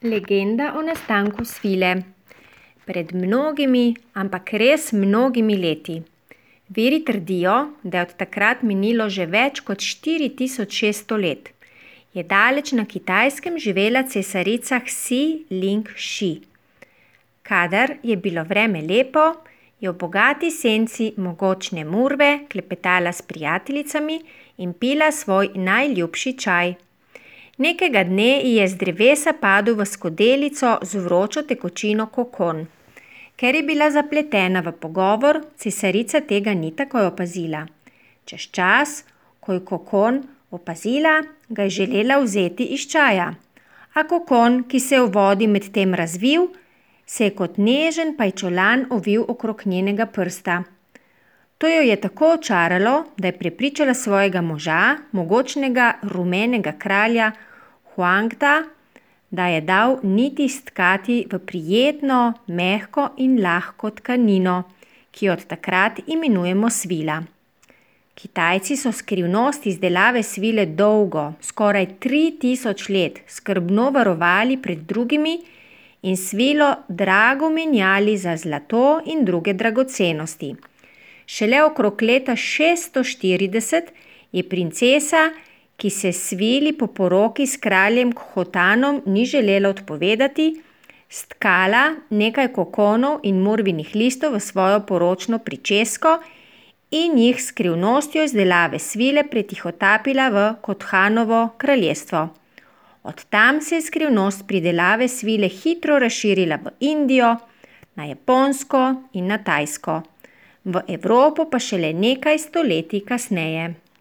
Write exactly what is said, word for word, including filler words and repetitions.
Legenda o nastanku svile. Pred mnogimi, ampak res mnogimi leti. Viri trdijo, da je od takrat minilo že več kot štiri tisoč šeststo let. Je daleč na Kitajskem živela cesarica Xi Ling Shi. Kadar je bilo vreme lepo, je v bogati senci mogočne murve klepetala s prijateljicami in pila svoj najljubši čaj. Nekega dne ji je z drevesa padel v skodelico z vročo tekočino kokon. Ker je bila zapletena v pogovor, cesarica tega ni takoj opazila. Čez čas, ko je kokon opazila, ga je želela vzeti iz čaja. A kokon, ki se je v vodi medtem razvil, se je kot nežen pajčolan ovil okrog njenega prsta. To jo je tako očaralo, da je prepričala svojega moža, mogočnega rumenega kralja Huangda, da je dal niti stkati v prijetno, mehko in lahko tkanino, ki jo od takrat imenujemo svila. Kitajci so skrivnost izdelave svile dolgo, skoraj tri tisoč let, skrbno varovali pred drugimi in svilo drago menjali za zlato in druge dragocenosti. Šele okrog leta šeststo štirideset je princesa, ki se svili po poroki s kraljem Khotanom ni želela odpovedati, stkala nekaj kokonov in murvinih listov v svojo poročno pričesko in jih s skrivnostjo izdelave svile pretihotapila v Khothanovo kraljestvo. Od tam se je skrivnost pridelave svile hitro razširila v Indijo, na Japonsko in na Tajsko. V Evropo pa šele nekaj stoletij kasneje.